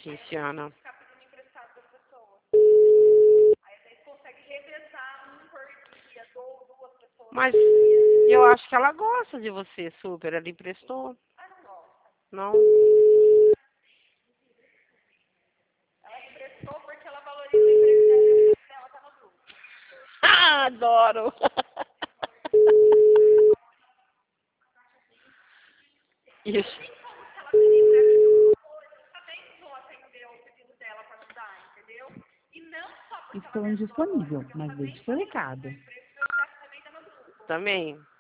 Tiziana. Ficar pedindo emprestado das pessoas. Aí vocês conseguem revezar um por dia, duas pessoas. Mas eu acho que ela gosta de você, super. Ela emprestou. Ah, não gosta. Não? Ela emprestou porque ela valoriza a empresa dela, tá no grupo. Ah, adoro! Isso. Ela pedir pra mim hoje, eu também vou atender o pedido dela pra mudar, entendeu? E não só porque Estou ela me ajudou agora, indisponível, porque eu mas também deixe seu recado. meu chefe também tá no grupo. Também.